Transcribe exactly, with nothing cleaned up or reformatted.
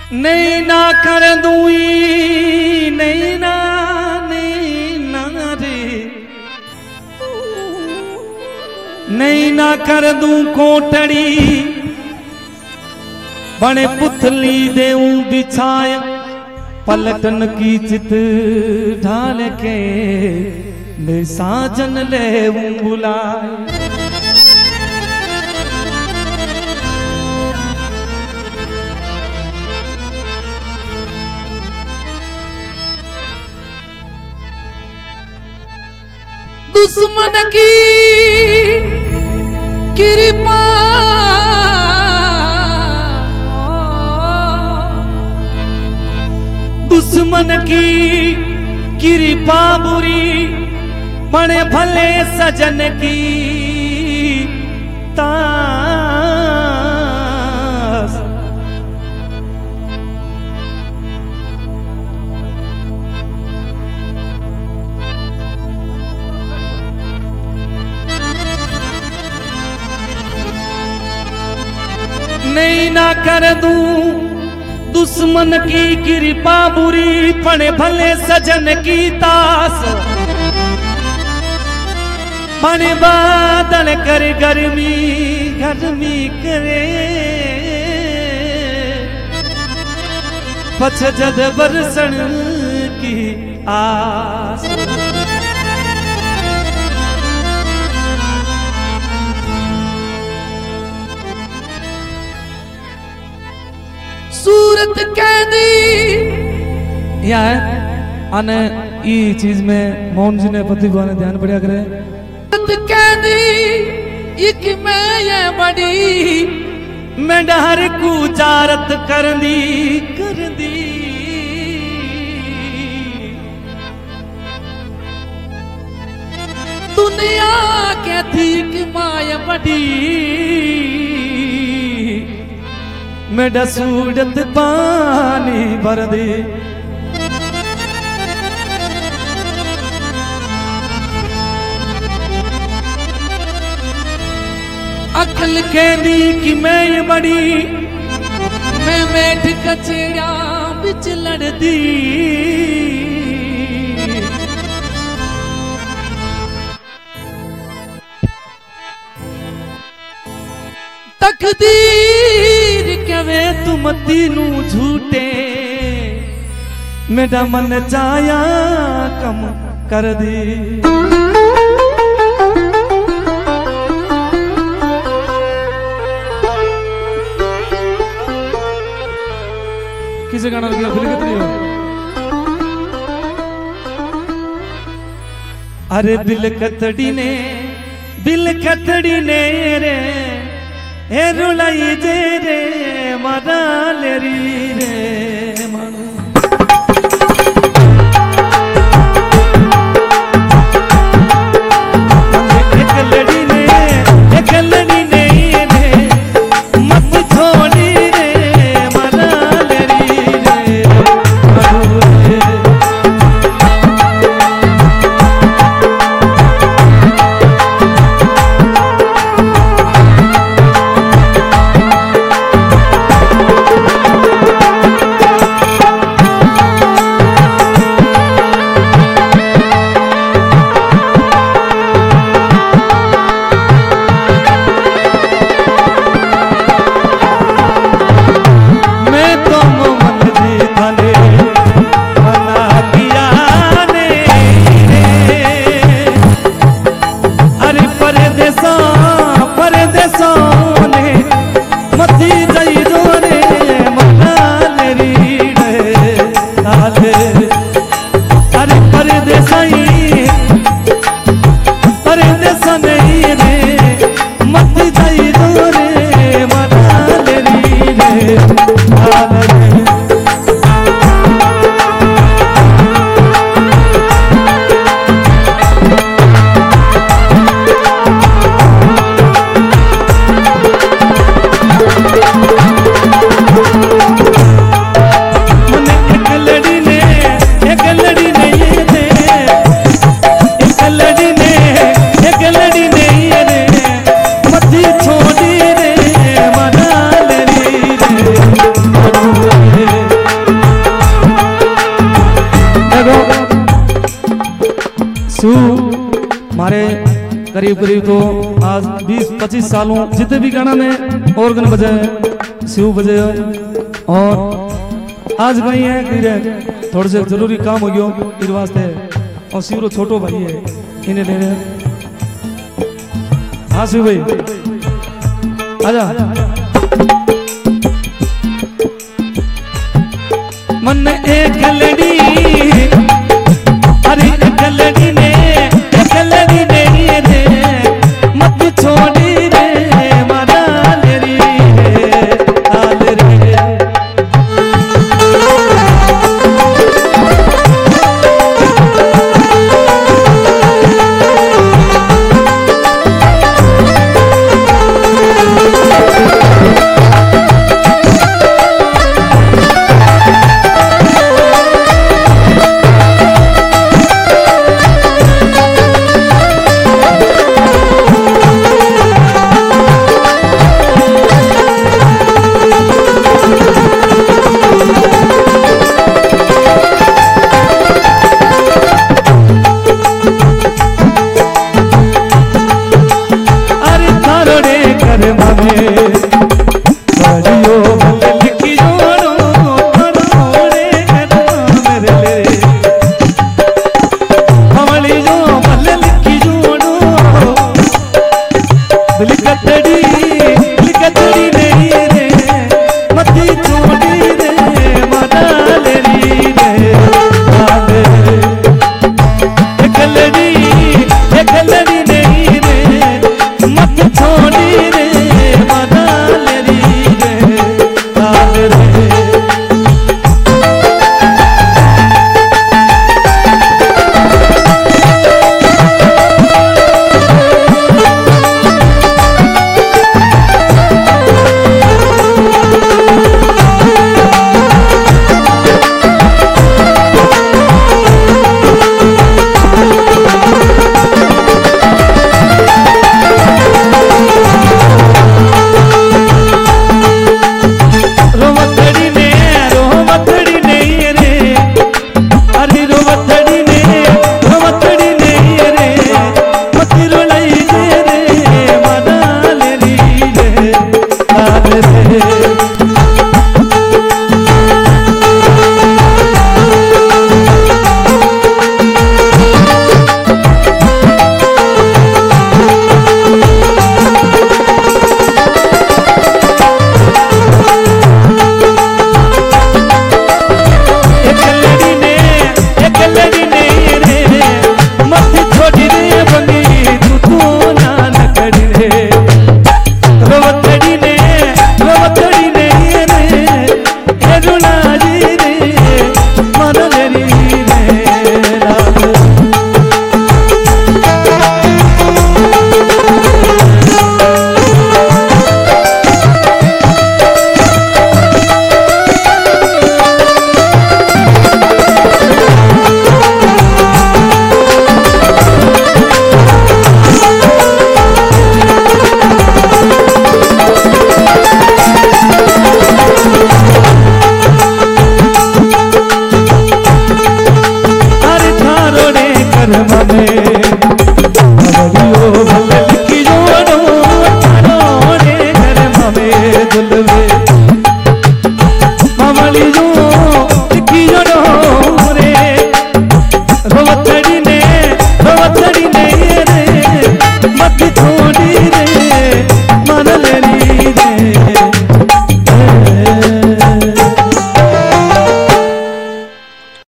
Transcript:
नहीं ना कर दूई नहीं ना नहीं ना रे नहीं ना कर दूं कोटड़ी बने पुतली देऊं बिछाय पलटन की चित ढाल के ले साजन ले बुलाए। दुश्मन की कृपा दुश्मन की कृपा बुरी बने भले सजन की तास। नहीं ना कर दूं दुश्मन की कृपा बुरी पड़े भले सजन की तास। पड़े बादल कर गर्मी गर्मी करे पछ जद बरसन की आस। सूरत कैदी या अने ई चीज में मोहन जी ने पति को ने ध्यान बढ़िया करे। सूरत कैदी एक मैं ये बड़ी मैं डहर को जारत कर दी कर दी दुनिया के थी कि माया बड़ी मेरा सूरत पानी भर दे। अकल कहदी कि मैं ये बड़ी मैं बैठ कचेड़ा बिच लड़दी तकदीर कवे तुम तीनू झूठे मेरा मन चाया कम कर दे। किसे गाना लगा फिर कितनी हो अरे बिल कतड़ी ने बिल कतड़ी ने रे हे रुलाई जे रे मरा लेरी रे मनु एक लड़ी ने एक लड़ी ने रे मत छोड़ी रे मरा लेरी रे मनु रे। छोड़ी रे मना ले रे करीब करीब तो आज बीस पच्चीस सालों जितने भी गाना में ऑर्गन बजाए शिव बजे और आज कहीं है कि थोड़े से जरूरी काम हो गयो इस वास्ते और शिव रो छोटो भाई है इन्हें ले रहे। हाँ शिव भाई आजा। मन एक लड़ी अरे एक लड़ी ने एक लड़ी ने रे मत छोड़ी रे मारा ले रे आल रे। रोवतड़ी ने रोवतड़ी ने रे मत